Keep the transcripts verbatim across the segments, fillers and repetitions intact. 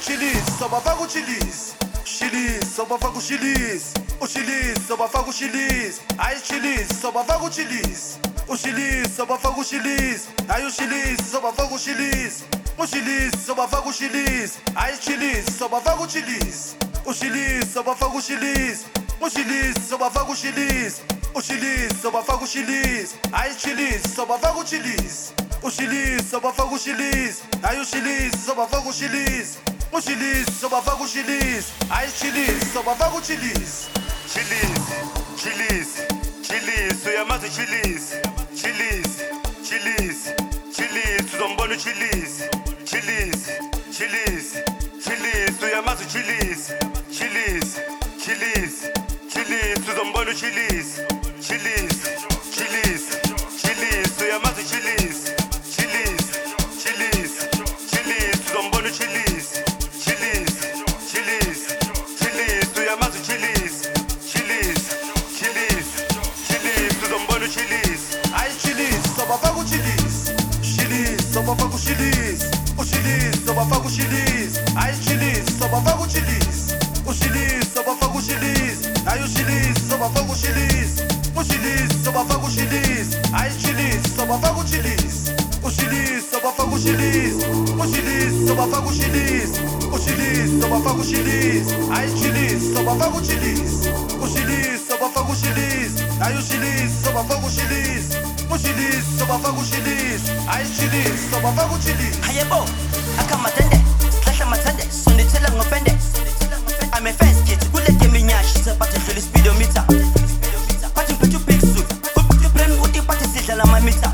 chillis, sobafaka uchillis. Chillis, sobafaka uchillis. Uchillis, sobafaka uchillis. Ay chillis, sobafaka uchillis. Uchillis, sobafaka uchillis. Ay uchillis, sobafaka uchillis. Uchillis, sobafaka uchillis. Ay chillis, sobafaka uchillis. Uchillis, sobafaka uchillis. Uchillis, sobafaka uchillis. Uchillis, sobafaka uchillis. Ay chillis, sobafaka uchillis. Uchillis, sobafaka uchillis. Ay uchillis, sobafaka uchillis. Uchillis, sobafaka uchillis. Ay chillis, sobafaka uchillis. Chillis, chillis, chillis, uyamazi chillis. Chillis, chillis, chillis, uzombona chillis. Chillis, chillis, chillis, uyamazi chillis. Chillis, chillis, chillis, uzombona chillis. Chillis, chillis, chillis, uyamazi chillis. Chillis, chillis, chillis, uzombona chillis. Chillis, chillis, chillis, uyamazi chillis. Chillis, chillis, chillis, uzombona chillis. Ay chillis, sobafaka uchillis. Chillis, sobafaka uchillis. Uchillis, sobafaka uchillis. Ay chillis, sobafaka uchillis. Uchillis, sobafaka uchillis. Ay uchillis, sobafaka uchillis. Uchillis, sobafaka uchillis. Ay chillis, sobafaka uchillis. Uchillis, sobafaka uchillis. Uchillis, sobafaka uchillis. Uchillis, sobafaka uchillis. Ay chillis, sobafaka uchillis. Uchillis, sobafaka uchillis. Ay uchillis, sobafaka uchillis. Uchillis, sobafaka uchillis. Ay chillis, sobafaka uchillis. Hayebo, akamatende, slasha matende, sonitela ngopende. I'm a fast kid, kule keminyashi, sepati fili speedometer. Pati mpetu big suit, uputu brain uti pati sidla la mamita.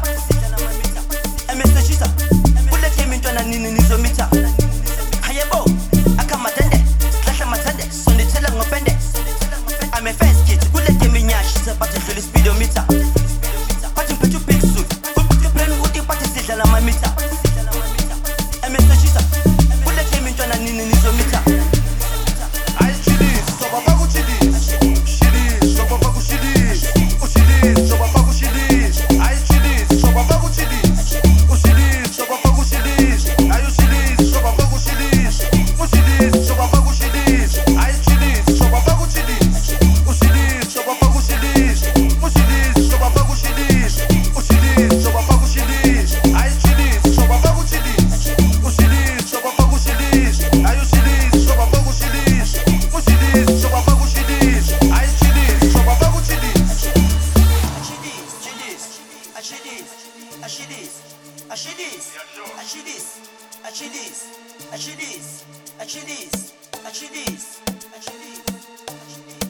I'm a sashisa, kule kemintwana nini nizomita. Hayebo, akamatende, slasha matende, sonitela ngopende. I'm a fast kid, kule keminyashi, sepati fili speedometer. Pati mpetu big suit, uputu brain uti pati sidla la mamita. I'm a sashisa, kule kemintwana nini nizomita. Ay chillis, sobafaka uchillis. Chillis, sobafaka uchillis. Uchillis, sobafaka uchillis. Ay chillis, sobafaka uchillis. Uchillis, sobafaka uchillis. Ay uchillis, sobafaka uchillis. Uchillis, sobafaka uchillis. Ay chillis, sobafaka uchillis. Uchillis, sobafaka uchillis. Uchillis, sobafaka uchillis. Uchillis, sobafaka uchillis. Ay chillis, sobafaka uchillis. Uchillis, sobafaka uchillis. Ay uchillis, sobafaka uchillis. Uchillis, sobafaka uchillis. Ay chillis, sobafaka uchillis. Achilles, Achilles, Achilles, Achilles, Achilles, Achilles, Achilles, Achilles, Achilles, Achilles.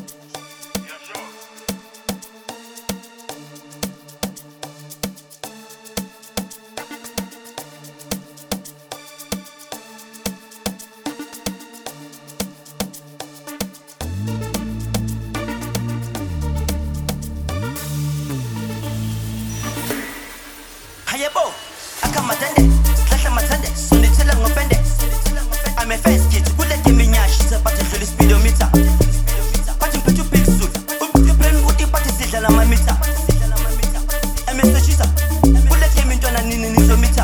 Hayebo, akamatende, slasha matende, sonitela ngopende. I'm a fast kid, kule keminyashi, sepati fili speedometer. Pati mpetu big suit, uputu brain uti pati sidla la mamita. I'm a sashisa, kule kemintwana nini nizomita.